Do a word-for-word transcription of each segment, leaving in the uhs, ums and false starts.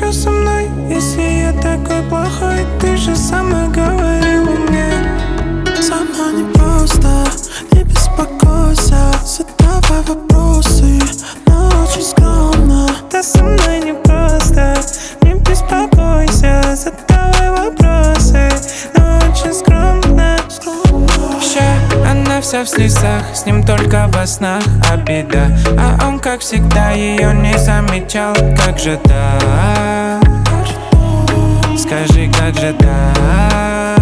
чё со мной, если я такой плохой? Ты же сама говорила мне. Со мной непросто, не беспокойся, задавай вопросы, но очень скромно. Да со мной непросто, не беспокойся, задавай вопросы, но очень скромно. Ща она вся в слезах, с ним только во снах обида. А он, как всегда, ее не замечал. Как же так? Скажи, как же так?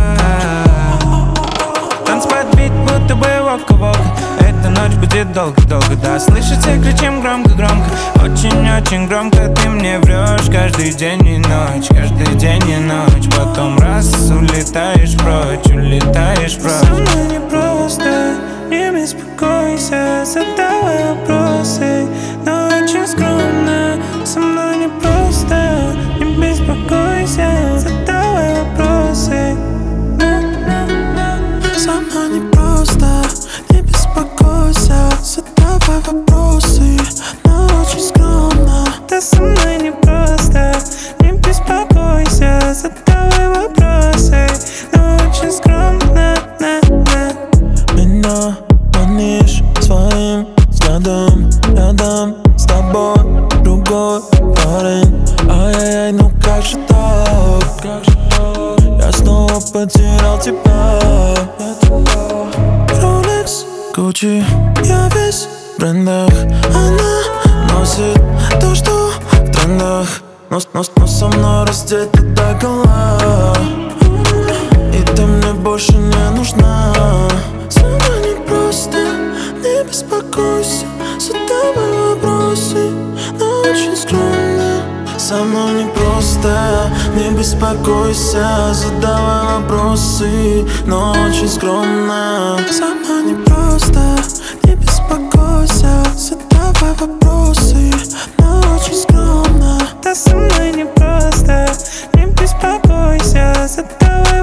Танцпад бит, будто бы вока-вока. Эта ночь будет долго-долго, да. Слышите, кричим громко-громко. Очень-очень громко ты мне врешь. Каждый день и ночь, каждый день и ночь. Потом раз улетаешь прочь, улетаешь прочь. Со мной непросто, не беспокойся, задавай вопросы, но очень скромно. Со мной непросто, не беспокойся, задавай вопросы. Со мной непросто, не беспокойся, задавай вопросы, но очень скромно. Да со мной непросто, не беспокойся, задавай вопросы, но очень скромно. Меня манишь своим взглядом, рядом с тобой другой парень. Ай-яй-яй, ну как же так? Я снова потерял тебя. Rolex, Gucci, я весь в брендах. Она носит то, что в трендах, но, но, но со мной раздета до гола. И ты мне больше не нужна. Со мной непросто, не беспокойся, задавай вопросы, но очень скромно. Со мной непросто, не беспокойся, задавай вопросы, но очень скромно. Со мной непросто, не беспокойся, задавай вопросы, но очень скромно. Да со мной непросто, не беспокойся, задавай